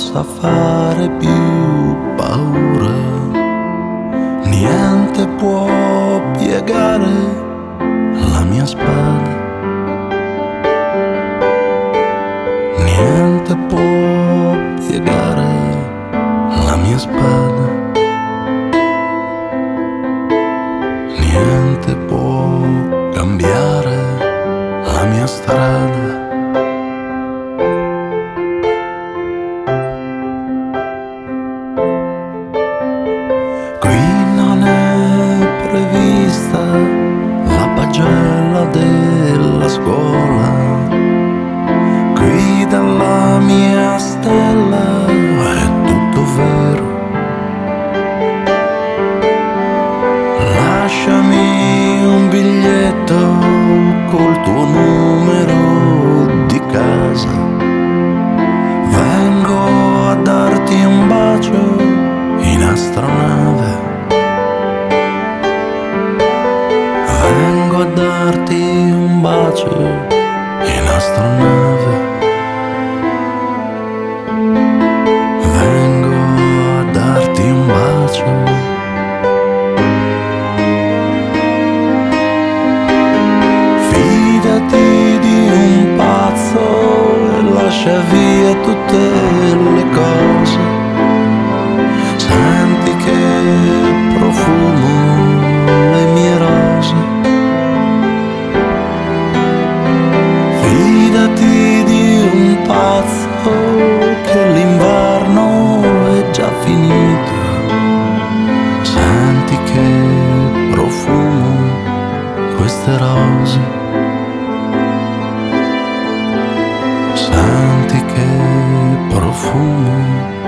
possa fare più paura. Niente può piegare la mia spada. Niente può piegare la mia spada. Niente può cambiare la mia strada. Qui non è prevista la pagella della scuola. Qui dalla mia stella è tutto vero. Lasciami un biglietto col tuo numero di casa. Vengo a darti un bacio in astronave. Vengo a darti un bacio in astronave. Vengo a darti un bacio. Fidati di un pazzo e lascia via tutte le cose. Senti che profumo le mie rose. Fidati di un pazzo che l'inverno è già finito. Senti che profumo queste rose. Senti che profumo